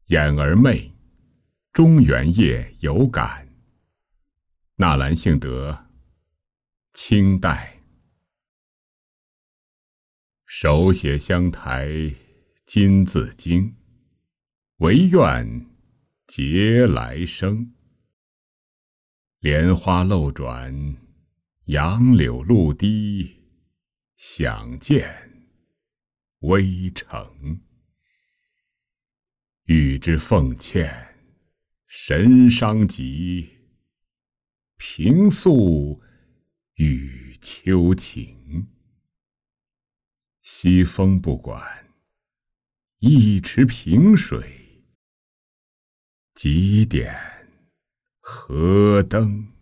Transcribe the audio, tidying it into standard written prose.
眼儿媚，中原夜有感。纳兰性德，清代。手写香台金自京，唯愿结来生。莲花漏转，杨柳露滴，想见微城。欲知奉欠，神伤急，平素与秋情。西风不管，一池平水，几点河灯。